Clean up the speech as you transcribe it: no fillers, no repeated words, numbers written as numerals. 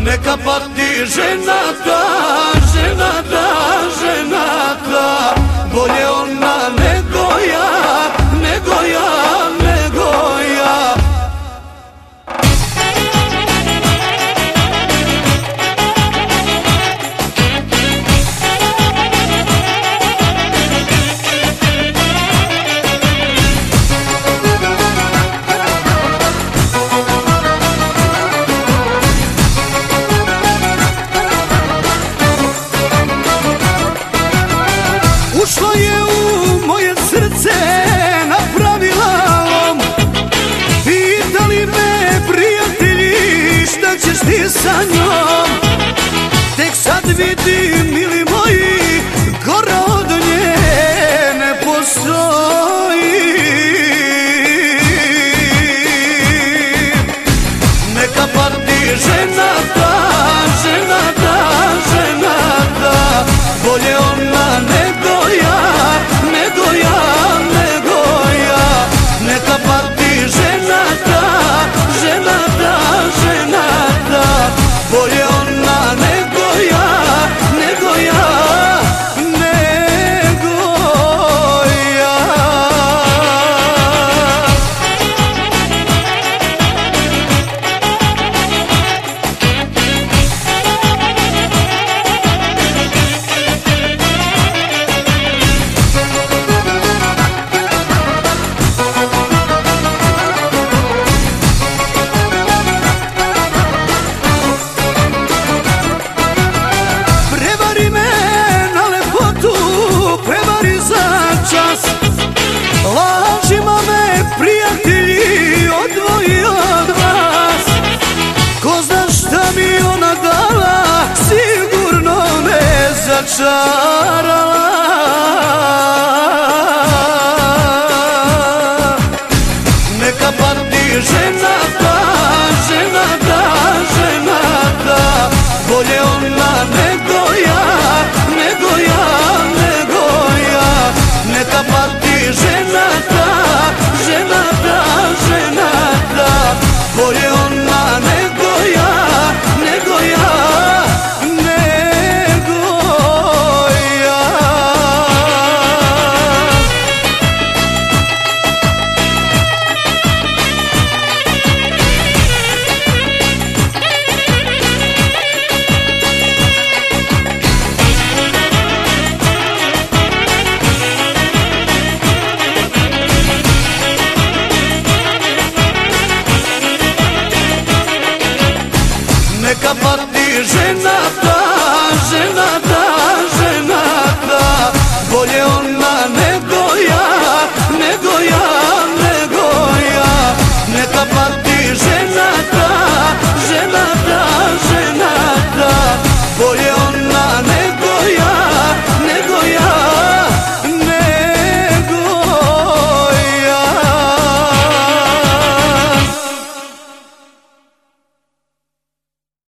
Neka pati ženata, ženata, ženata, bolje ona nego ja, nego ja, nego ja. Ušla je u moje srce, napravila lom. Pitali me prijatelji šta ćeš ti sa njom. Tek sad vidim, mili moji, gora od nje ne postoji. Neka pati ženata, ženata, ženata, bolje ona nego ja, nego ja, nego ja. Neka pati ženata, ženata, ženata, bolje ona nego ja, nego ja, nego ja. Lažima me prijatelji odvoji od vas. Ko zna šta mi ona dala, sigurno me začarala. Neka pati ženata, ženata, ženata, bolje ona nego ja, nego ja, nego ja. Neka pati ženata, ženata, ženata, bolje ona nego ja, nego ja, nego ja. Neka pati ženata,